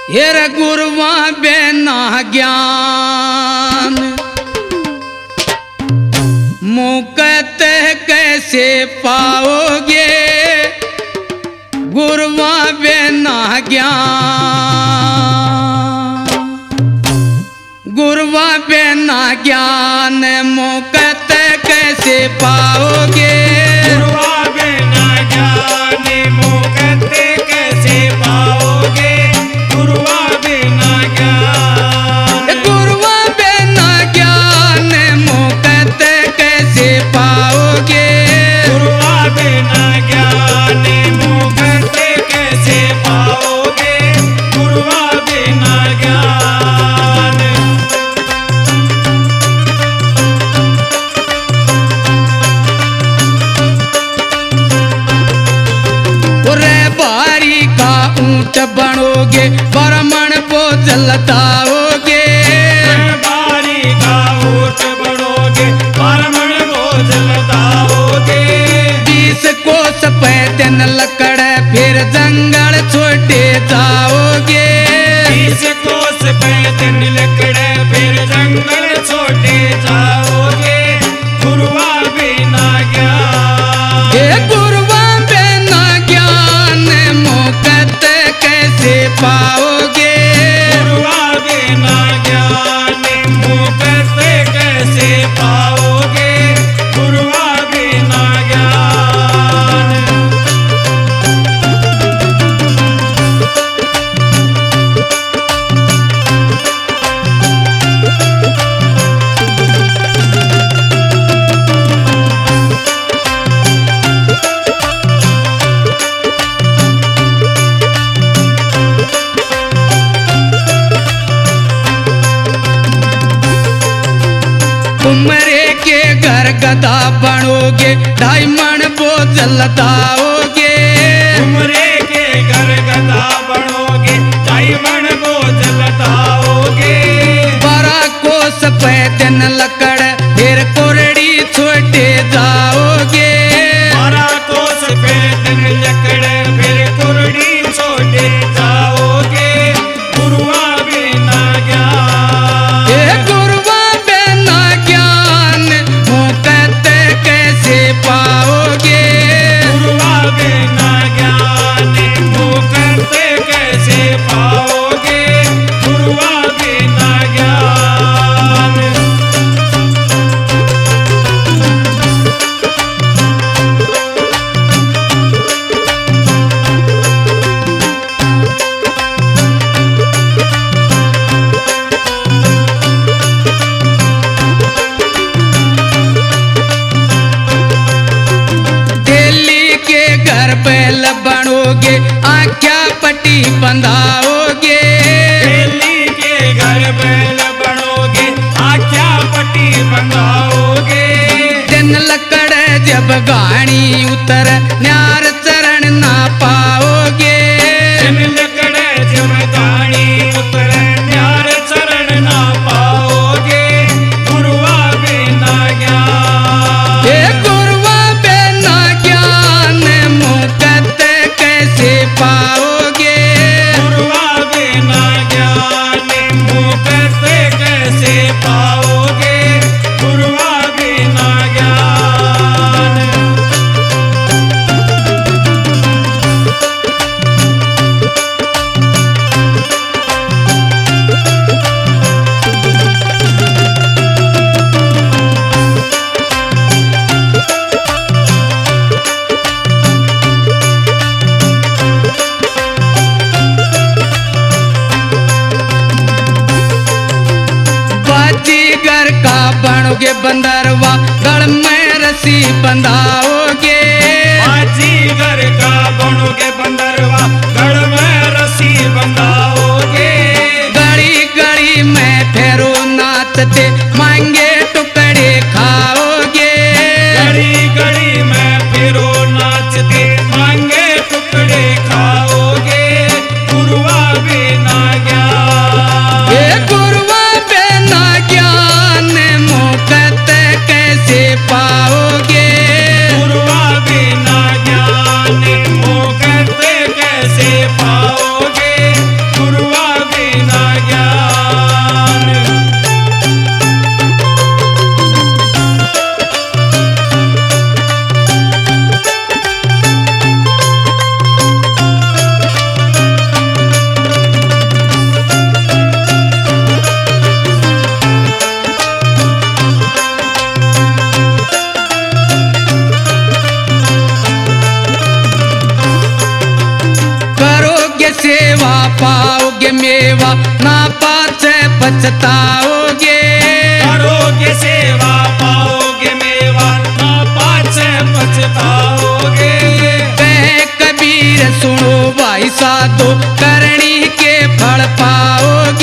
हेर गुरुआ बिना ज्ञान मुकत कैसे पाओगे, गुरुआ बिना ज्ञान, गुरुआ बिना ज्ञान मुकत कैसे पाओगे, गुरुआ बिना ज्ञान मुकत कैसे पाओगे, गुरुआ बिना ज्ञान, गुरुआ बिना ज्ञान मुकत कैसे पाओगे, गुरुआ बिना ज्ञान मुकत कैसे पाओगे, गुरुआ बिना ज्ञान। रे बारी का ऊंट बनोगे, ब्राह्मण को जलताओगे, बारी का ऊंट बनोगे, ब्राह्मण को जलताओगे, 20 कोस पैदन लकड़ फिर जंगल छोटे जाओगे, 20 कोस पैदल लकड़ फिर जंगल छोटे जाओगे, गुरुआ बिना ज्ञान, ये गुरुआ बिना ज्ञान मुकत कैसे पाओगे, गुरुआ बिना ज्ञान मुकत कैसे पाओगे, गुरुआ बिना ज्ञान। कुमरे के घर गधा बनोगे, डायमंड बोझ लदाओगे, उमरे के घर गधा बनोगे, डायमंड बोझ लदाओगे, 12 कोस पैदन लकड़ फिर कोरड़ी छोटे जाओगे, 12 कोस पैदल लकड़ फिर कुरड़ी छोटे जाओगे, गुरुआ बिना ज्ञान, ये गुरुआ बिना ज्ञान मुकत कैसे पाओगे, गुरुआ बिना ज्ञान मुकत कैसे पाओगे, गुरुआ बिना ज्ञान। दिल्ली के घर बैल बनोगे, आख्या पट्टी बंधाओगे, दिल्ली के घर बैल बनोगे, आख्या पट्टी बंधाओगे, दिन लकड़ जब गाड़ी उतर न्यार चरण ना पाओगे, दिन लकड़ जब गाड़ी उतर न्यार चरण ना पाओगे, गुरुआ बिना ज्ञान, ये गुरुआ बिना ज्ञान मुकत कैसे पाओगे, गुरुआ बिना ज्ञान मुकत कैसे पाओगे, गुरुआ बिना ज्ञान। बाजीगर का बनोगे बंदरवा, गल में रस्सी बंधाओगे, बाजीगर का बनोगे बंदरवा, गढ़ में रस्सी बंधाओगे, गड़ी गड़ी में फेरो नाचते मांगे टुकड़े खाओगे, गड़ी गड़ी में फिरो नाचते मांगे टुकड़े खाओगे, गुरुआ बिना ज्ञान, ये गुरुआ बिना ज्ञान मुकत कैसे पाओगे, सेवा पाओगे मेवा ना पाछे पछताओगे। करोगे सेवा पाओगे मेवा ना पाछे पछताओगे। कबीर सुनो भाई साधो करनी के फल पाओगे।